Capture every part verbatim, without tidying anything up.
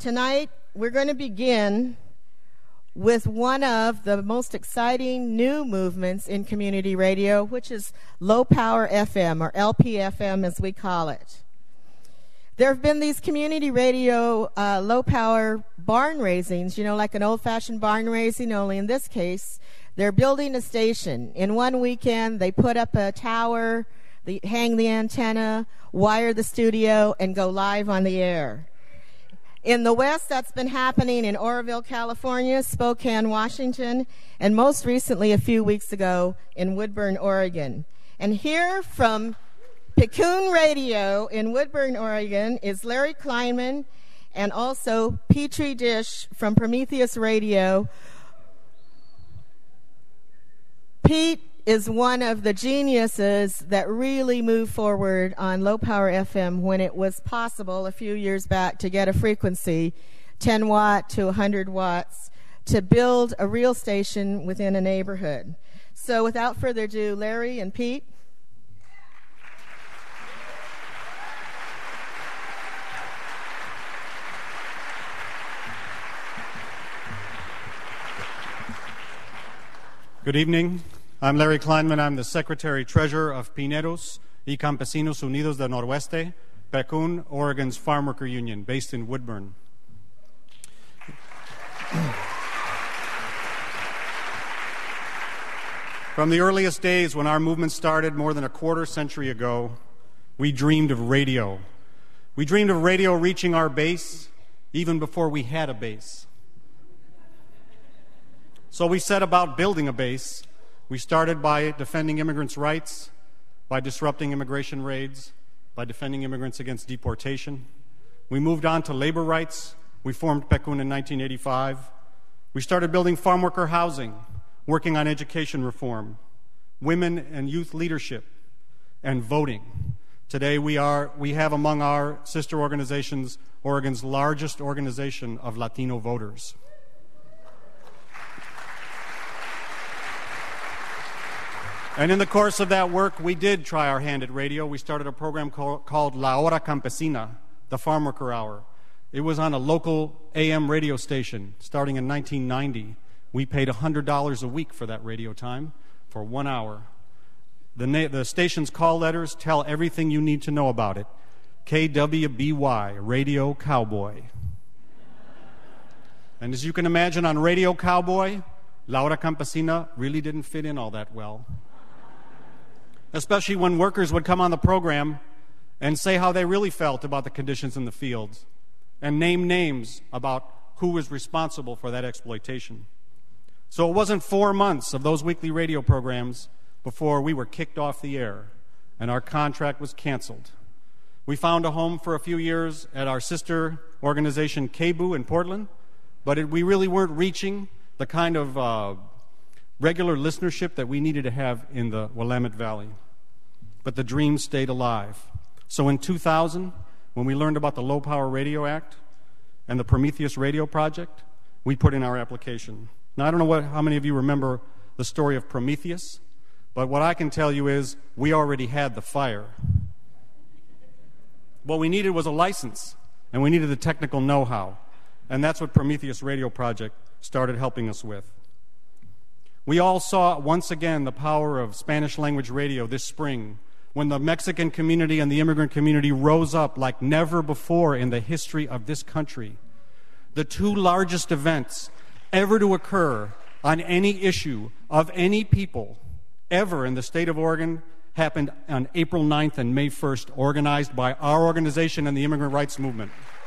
Tonight, we're going to begin with one of the most exciting new movements in community radio, which is low power F M, or L P F M as we call it. There have been these community radio uh, low power barn raisings, you know, like an old-fashioned barn raising, only in this case, they're building a station. In one weekend, they put up a tower, they hang the antenna, wire the studio, and go live on the air. In the West, that's been happening in Oroville, California, Spokane, Washington, and most recently, a few weeks ago, in Woodburn, Oregon. And here from Piccoon Radio in Woodburn, Oregon, is Larry Kleinman, and also Petri Dish from Prometheus Radio. Pete is one of the geniuses that really moved forward on low-power F M when it was possible a few years back to get a frequency, ten watt to one hundred watts, to build a real station within a neighborhood. So without further ado, Larry and Pete. Good evening. I'm Larry Kleinman. I'm the Secretary-Treasurer of Pineros y Campesinos Unidos del Noroeste, Piccoon, Oregon's farm worker union, based in Woodburn. From the earliest days when our movement started more than a quarter century ago, we dreamed of radio. We dreamed of radio reaching our base even before we had a base. So we set about building a base. We started by defending immigrants' rights, by disrupting immigration raids, by defending immigrants against deportation. We moved on to labor rights. We formed Piccoon in nineteen eighty-five. We started building farm worker housing, working on education reform, women and youth leadership, and voting. Today we are we have among our sister organizations Oregon's largest organization of Latino voters. And in the course of that work, we did try our hand at radio. We started a program call, called La Hora Campesina, the Farm Worker Hour. It was on a local A M radio station starting in nineteen ninety. We paid one hundred dollars a week for that radio time for one hour. The, na- the station's call letters tell everything you need to know about it. K W B Y, Radio Cowboy. And as you can imagine, on Radio Cowboy, La Hora Campesina really didn't fit in all that well. Especially when workers would come on the program and say how they really felt about the conditions in the fields and name names about who was responsible for that exploitation. So it wasn't four months of those weekly radio programs before we were kicked off the air and our contract was canceled. We found a home for a few years at our sister organization, K B U, in Portland, but it, we really weren't reaching the kind of uh, regular listenership that we needed to have in the Willamette Valley. But the dream stayed alive. So in two thousand, when we learned about the Low Power Radio Act and the Prometheus Radio Project, we put in our application. Now, I don't know what, how many of you remember the story of Prometheus, but what I can tell you is we already had the fire. What we needed was a license, and we needed the technical know-how, and that's what Prometheus Radio Project started helping us with. We all saw once again the power of Spanish language radio this spring when the Mexican community and the immigrant community rose up like never before in the history of this country. The two largest events ever to occur on any issue of any people ever in the state of Oregon happened on April ninth and May first, organized by our organization and the immigrant rights movement.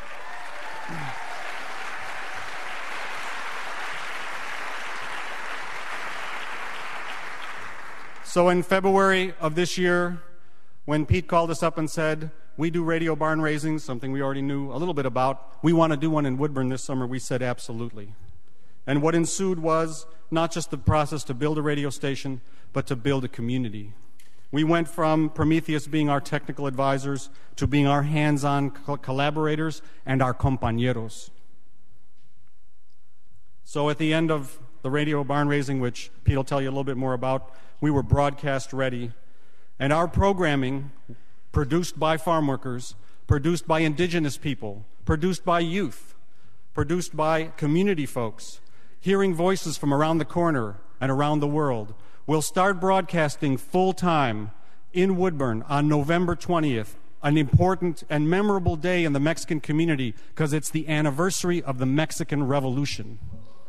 So in February of this year, when Pete called us up and said, we do radio barn raisings, something we already knew a little bit about, we want to do one in Woodburn this summer, we said absolutely. And what ensued was not just the process to build a radio station, but to build a community. We went from Prometheus being our technical advisors to being our hands-on co- collaborators and our compañeros. So at the end of the radio barn raising, which Pete will tell you a little bit more about, we were broadcast ready. And our programming, produced by farm workers, produced by indigenous people, produced by youth, produced by community folks, hearing voices from around the corner and around the world, will start broadcasting full-time in Woodburn on November twentieth, an important and memorable day in the Mexican community because it's the anniversary of the Mexican Revolution.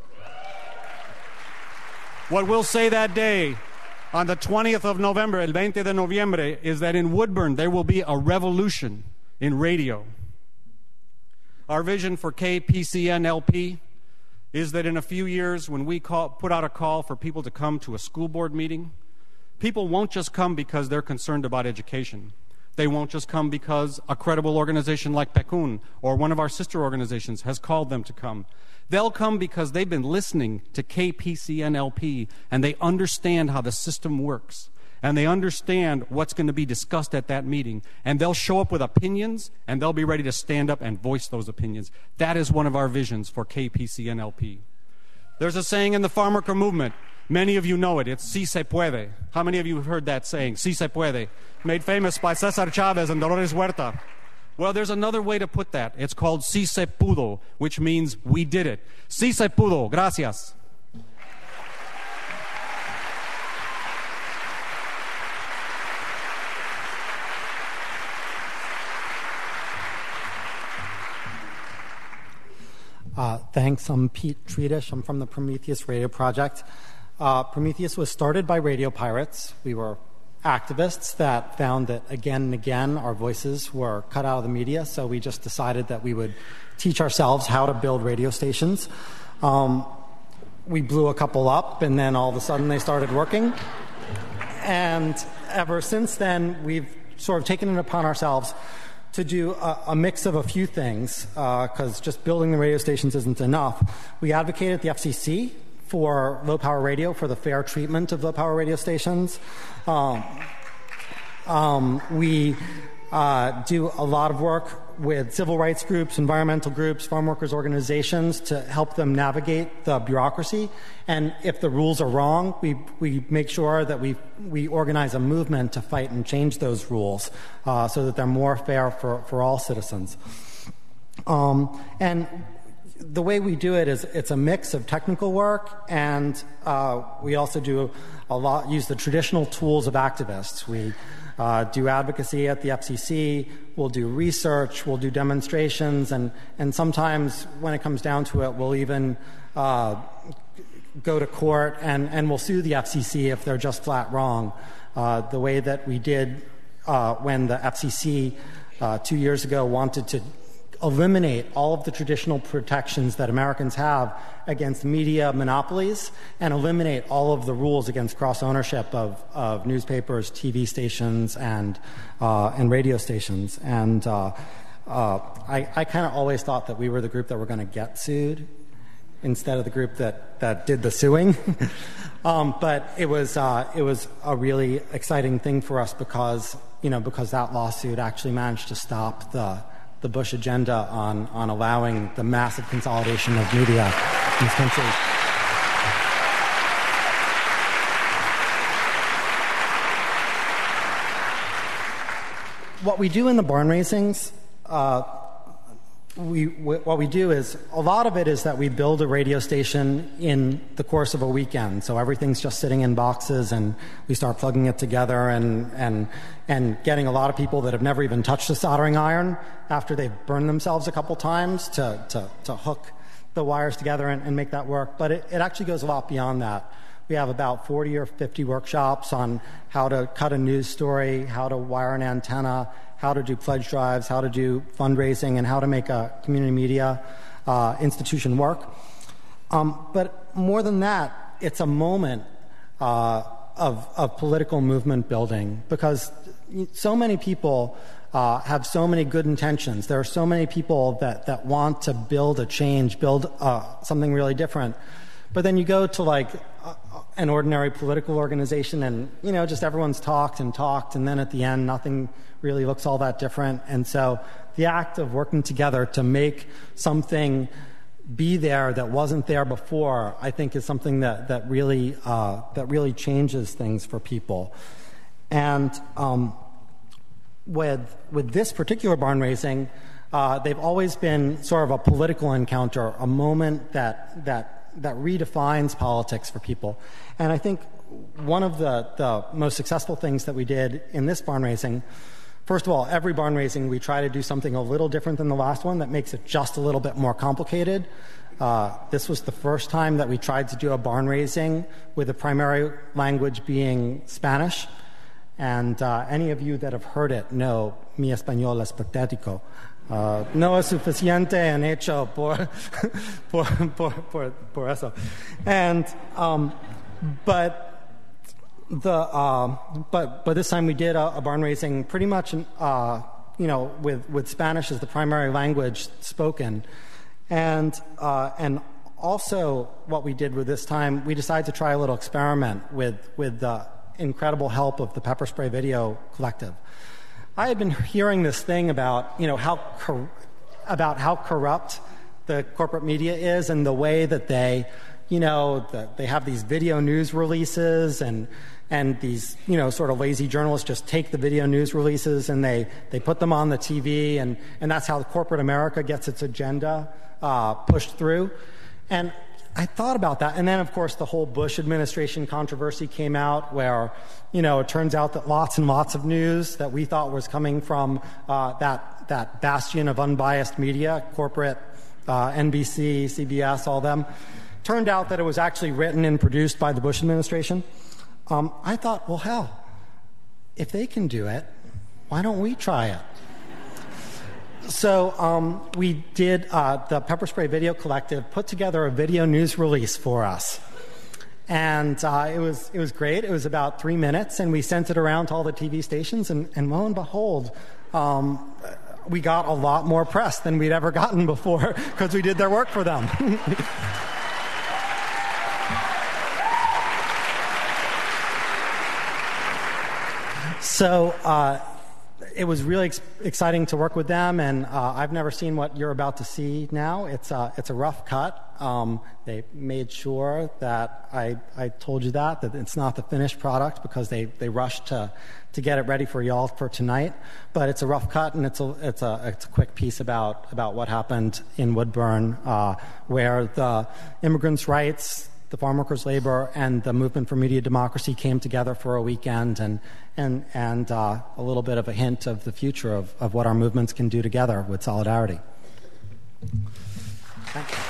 What we'll say that day, on the twentieth of November, el veinte de noviembre, is that in Woodburn there will be a revolution in radio. Our vision for K P C N L P is that in a few years, when we call, put out a call for people to come to a school board meeting, people won't just come because they're concerned about education. They won't just come because a credible organization like PECUN or one of our sister organizations has called them to come. They'll come because they've been listening to K P C N L P and they understand how the system works. And they understand what's going to be discussed at that meeting. And they'll show up with opinions, and they'll be ready to stand up and voice those opinions. That is one of our visions for K P C N L P. There's a saying in the farm worker movement. Many of you know it. It's "Si se puede." How many of you have heard that saying? "Si se puede." Made famous by Cesar Chavez and Dolores Huerta. Well, there's another way to put that. It's called "Si se pudo," which means we did it. "Si se pudo." Gracias. Uh, thanks. I'm Pete Treatish. I'm from the Prometheus Radio Project. Uh, Prometheus was started by radio pirates. We were activists that found that again and again our voices were cut out of the media, so we just decided that we would teach ourselves how to build radio stations. Um, we blew a couple up, and then all of a sudden they started working. And ever since then, we've sort of taken it upon ourselves to do a, a mix of a few things, because uh, just building the radio stations isn't enough. We advocate at the F C C for low-power radio, for the fair treatment of low-power radio stations. Um, um, we uh, do a lot of work with civil rights groups, environmental groups, farm workers organizations to help them navigate the bureaucracy. And if the rules are wrong, we we make sure that we we organize a movement to fight and change those rules uh, so that they're more fair for, for all citizens. Um, and the way we do it is it's a mix of technical work, and uh, we also do a lot, use the traditional tools of activists. We uh, do advocacy at the F C C, we'll do research, we'll do demonstrations, and, and sometimes when it comes down to it, we'll even uh, go to court and, and we'll sue the F C C if they're just flat wrong. Uh, the way that we did uh, when the F C C uh, two years ago wanted to eliminate all of the traditional protections that Americans have against media monopolies and eliminate all of the rules against cross-ownership of, of newspapers, T V stations, and uh, and radio stations. And uh, uh, I, I kind of always thought that we were the group that were going to get sued instead of the group that, that did the suing. um, but it was uh, it was a really exciting thing for us because you know because that lawsuit actually managed to stop the the Bush agenda on, on allowing the massive consolidation of media in this country. What we do in the barn raisings, uh, we, w- what we do is, a lot of it is that we build a radio station in the course of a weekend. So everything's just sitting in boxes, and we start plugging it together and, and, and getting a lot of people that have never even touched a soldering iron after they've burned themselves a couple times to, to, to hook the wires together and, and make that work. But it, it actually goes a lot beyond that. We have about forty or fifty workshops on how to cut a news story, how to wire an antenna, how to do pledge drives, how to do fundraising, and how to make a community media uh, institution work. Um, but more than that, it's a moment uh, of, of political movement building, because so many people uh, have so many good intentions. There are so many people that, that want to build a change, build uh, something really different. But then you go to like uh, an ordinary political organization and, you know, just everyone's talked and talked, and then at the end nothing really looks all that different. And so the act of working together to make something be there that wasn't there before, I think, is something that, that really uh, that really changes things for people. And um, with with this particular barn raising, Uh, they've always been sort of a political encounter, a moment that that that redefines politics for people. And I think one of the, the most successful things that we did in this barn raising, first of all, every barn raising we try to do something a little different than the last one that makes it just a little bit more complicated. Uh, this was the first time that we tried to do a barn raising with the primary language being Spanish. And uh, any of you that have heard it know mi español es patético. Uh, no es suficiente en hecho por, por, por, por, por eso. And, um, but the, uh, but, but this time we did a, a barn raising pretty much, uh, you know, with, with Spanish as the primary language spoken. And, uh, and also what we did with this time, we decided to try a little experiment with, with the incredible help of the Pepper Spray Video Collective. I had been hearing this thing about, you know, how cor- about how corrupt the corporate media is and the way that they, you know, the, they have these video news releases and and these, you know, sort of lazy journalists just take the video news releases and they, they put them on the T V and, and that's how corporate America gets its agenda uh, pushed through. And I thought about that. And then, of course, the whole Bush administration controversy came out where, you know, it turns out that lots and lots of news that we thought was coming from uh, that, that bastion of unbiased media, corporate, uh, N B C, C B S, all them, turned out that it was actually written and produced by the Bush administration. Um, I thought, well, hell, if they can do it, why don't we try it? So um, we did, uh, the Pepper Spray Video Collective put together a video news release for us. And uh, it was it was great. It was about three minutes, and we sent it around to all the T V stations, and, and lo and behold, um, we got a lot more press than we'd ever gotten before because we did their work for them. So uh, it was really ex- exciting to work with them, and uh, I've never seen what you're about to see now. It's a, it's a rough cut. Um, they made sure that I, I told you that, that it's not the finished product because they, they rushed to, to get it ready for y'all for tonight. But it's a rough cut, and it's a, it's a, it's a quick piece about, about what happened in Woodburn, uh, where the immigrants' rights, the farm workers' labor, and the movement for media democracy came together for a weekend, and and and uh, a little bit of a hint of the future of, of what our movements can do together with solidarity. Thank you.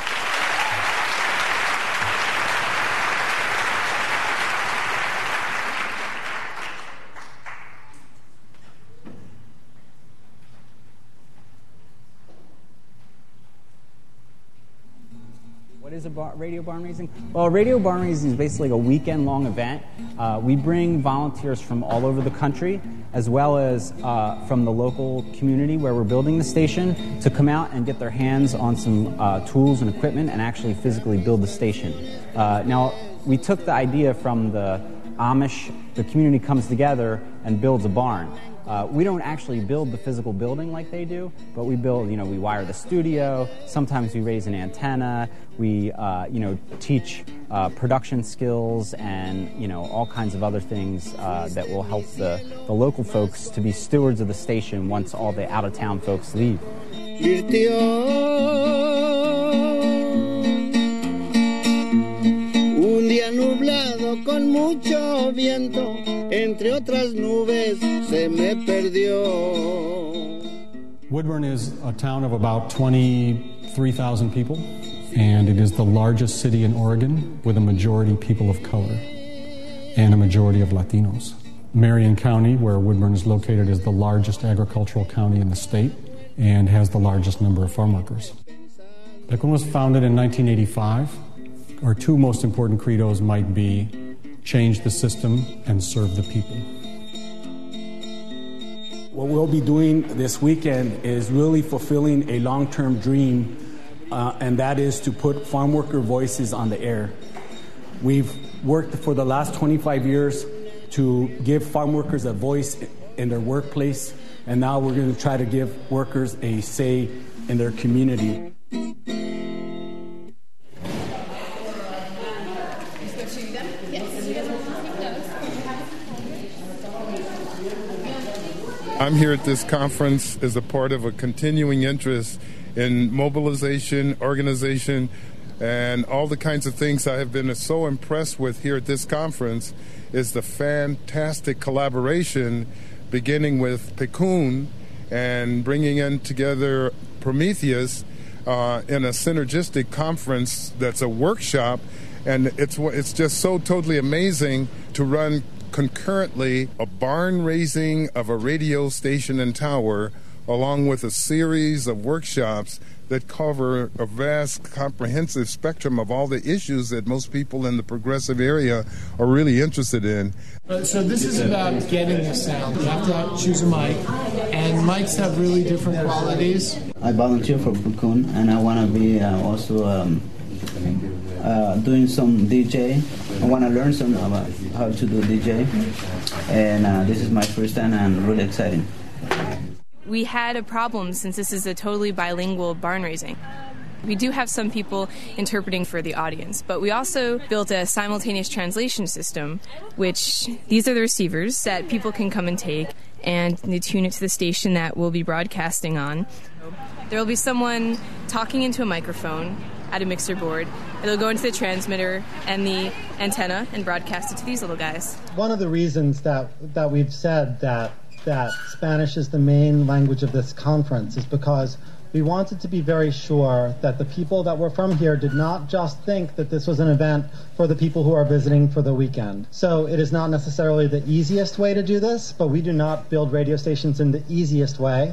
What is a bar, radio barn raising? Well, radio barn raising is basically a weekend-long event. Uh, we bring volunteers from all over the country, as well as uh, from the local community where we're building the station, to come out and get their hands on some uh, tools and equipment and actually physically build the station. Uh, now, we took the idea from the Amish. The community comes together and builds a barn. Uh, we don't actually build the physical building like they do, but we build, you know, we wire the studio, sometimes we raise an antenna, we, uh, you know, teach uh, production skills and, you know, all kinds of other things uh, that will help the, the local folks to be stewards of the station once all the out-of-town folks leave. Un día nublado con mucho viento, entre otras nubes se me perdió. Woodburn is a town of about twenty-three thousand people, and it is the largest city in Oregon with a majority people of color and a majority of Latinos. Marion County, where Woodburn is located, is the largest agricultural county in the state and has the largest number of farm workers. Lecon was founded in nineteen eighty-five. Our two most important credos might be change the system and serve the people. What we'll be doing this weekend is really fulfilling a long-term dream, uh, and that is to put farm worker voices on the air. We've worked for the last twenty-five years to give farm workers a voice in their workplace, and now we're going to try to give workers a say in their community. I'm here at this conference as a part of a continuing interest in mobilization, organization, and all the kinds of things I have been so impressed with here at this conference is the fantastic collaboration beginning with PeCun and bringing in together Prometheus uh, in a synergistic conference that's a workshop. And it's it's just so totally amazing to run concurrently a barn raising of a radio station and tower along with a series of workshops that cover a vast, comprehensive spectrum of all the issues that most people in the progressive area are really interested in. Uh, so this is about getting the sound. You have to choose a mic, and mics have really different qualities. I volunteer for PeCun, and I want to be uh, also um, uh, doing some D J. I want to learn some about how to do D J, and uh, this is my first time and really exciting. We had a problem since this is a totally bilingual barn raising. We do have some people interpreting for the audience, but we also built a simultaneous translation system, which these are the receivers that people can come and take, and they tune it to the station that we'll be broadcasting on. There will be someone talking into a microphone at a mixer board. It'll go into the transmitter and the antenna and broadcast it to these little guys. One of the reasons that, that we've said that that Spanish is the main language of this conference is because we wanted to be very sure that the people that were from here did not just think that this was an event for the people who are visiting for the weekend. So it is not necessarily the easiest way to do this, but we do not build radio stations in the easiest way.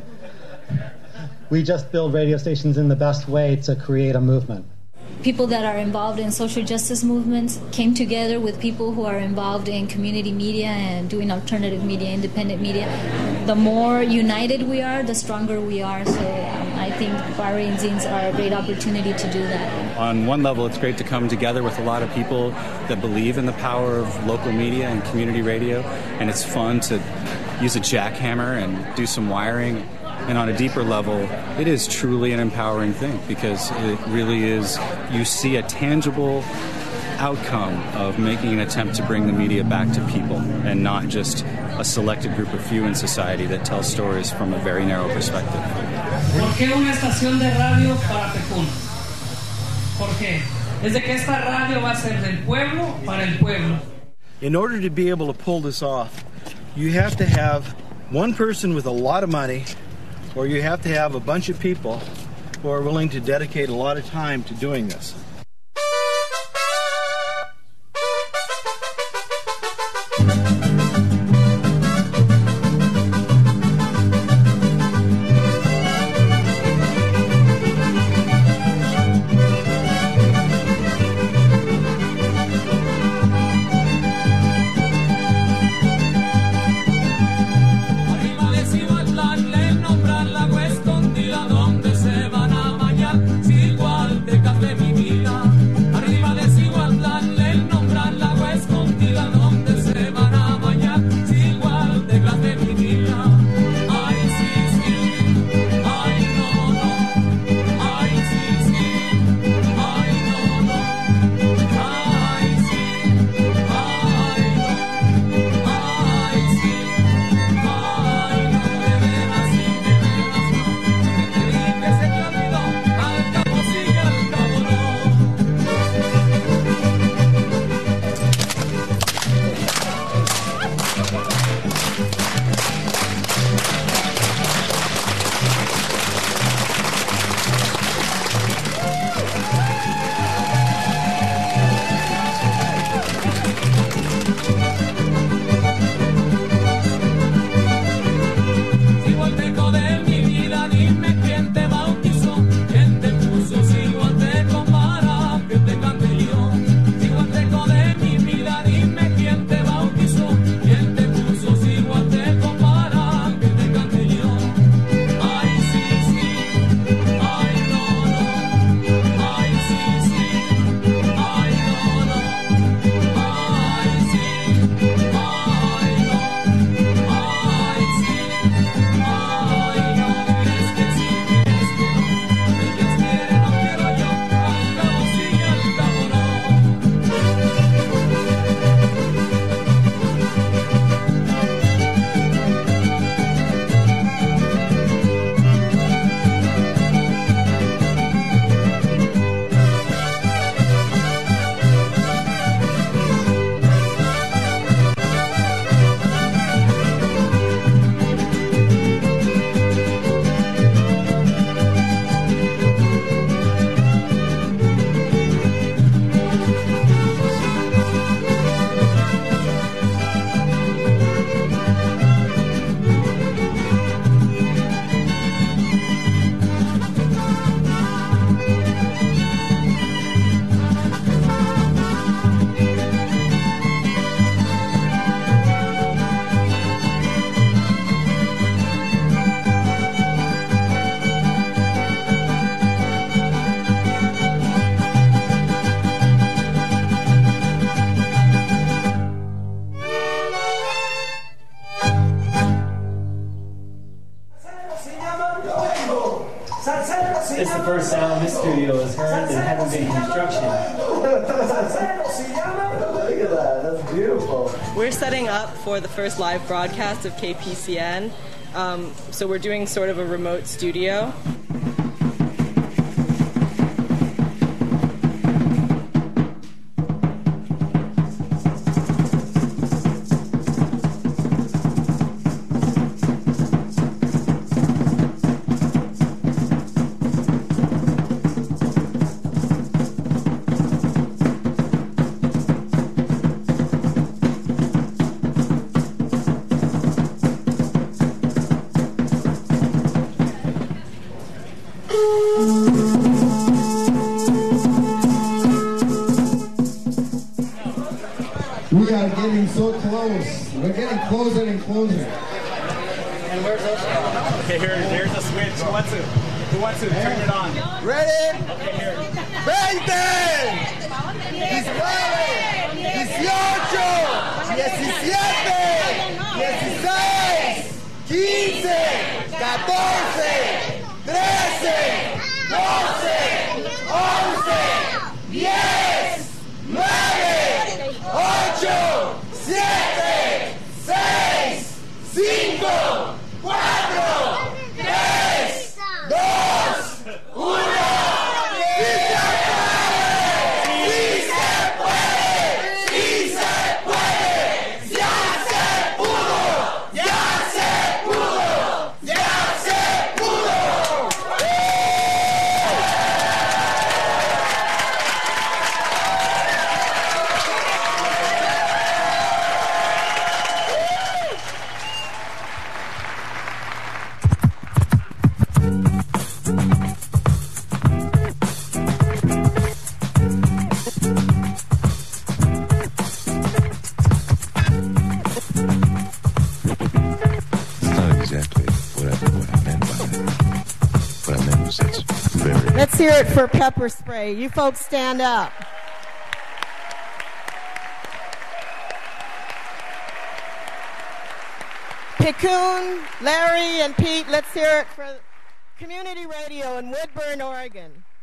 We just build radio stations in the best way to create a movement. People that are involved in social justice movements came together with people who are involved in community media and doing alternative media, independent media. The more united we are, the stronger we are. So um, I think barn raisings are a great opportunity to do that. On one level, it's great to come together with a lot of people that believe in the power of local media and community radio, and it's fun to use a jackhammer and do some wiring. And on a deeper level, it is truly an empowering thing because it really is, you see a tangible outcome of making an attempt to bring the media back to people and not just a selected group of few in society that tell stories from a very narrow perspective. ¿Por qué una estación de radio para PeCun? ¿Por qué? Es de que esta radio va a ser del pueblo para el pueblo. In order to be able to pull this off, you have to have one person with a lot of money, or you have to have a bunch of people who are willing to dedicate a lot of time to doing this. studio is heard and haven't been construction. Look at that, that's beautiful. We're setting up for the first live broadcast of K P C N, um, so we're doing sort of a remote studio. We are getting so close. We're getting closer and closer. And where's Oscar? Okay, here, here's a switch. Who wants to? Who wants to turn it on? Ready? Okay, here. veinte, diecinueve, dieciocho, diecisiete, dieciséis, quince, catorce, trece, doce, once, diez, nueve, ocho, siete, seis, cinco, cuatro, tres, dos, uno. Let's hear it for Pepper Spray. You folks stand up. Piccoon, Larry, and Pete, let's hear it for Community Radio in Woodburn, Oregon.